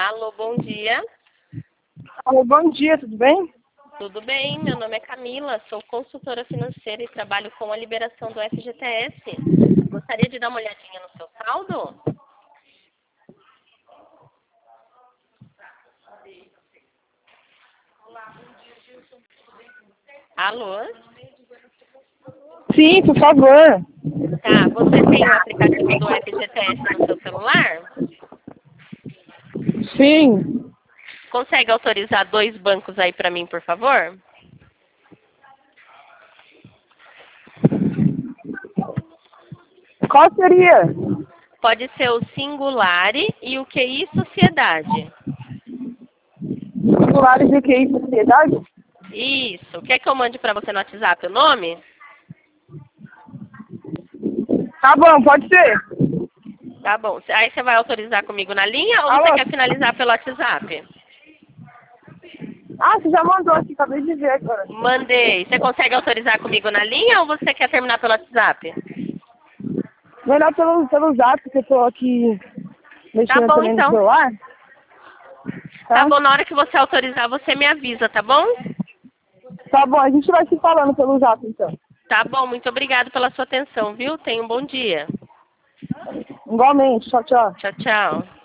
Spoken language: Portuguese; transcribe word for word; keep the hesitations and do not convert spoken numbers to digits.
Alô, bom dia. Alô, bom dia, tudo bem? Tudo bem, meu nome é Camila, sou consultora financeira e trabalho com a liberação do F G T S. Gostaria de dar uma olhadinha no seu saldo? Alô? Sim, por favor. Tá, você tem o aplicativo do F G T S no seu celular? Sim. Consegue autorizar dois bancos aí para mim, por favor? Qual seria? Pode ser o Singulare e o Q I Sociedade. Singulares de Q I Sociedade? Isso. Quer que eu mande para você no WhatsApp o nome? Tá bom, pode ser. Tá bom. Aí você vai autorizar comigo na linha ou Alô? você quer finalizar pelo WhatsApp? Ah, você já mandou aqui, acabei de ver agora. Mandei. Você consegue autorizar comigo na linha ou você quer terminar pelo WhatsApp? Melhor pelo, pelo zap, porque eu tô aqui Tá mexendo bom, também no então. celular. Tá Tá? bom, na hora que você autorizar, você me avisa, tá bom? Tá bom, a gente vai se falando pelo zap, então. Tá bom, muito obrigado pela sua atenção, viu? Tenha um bom dia. Igualmente, tchau, tchau. Tchau, tchau.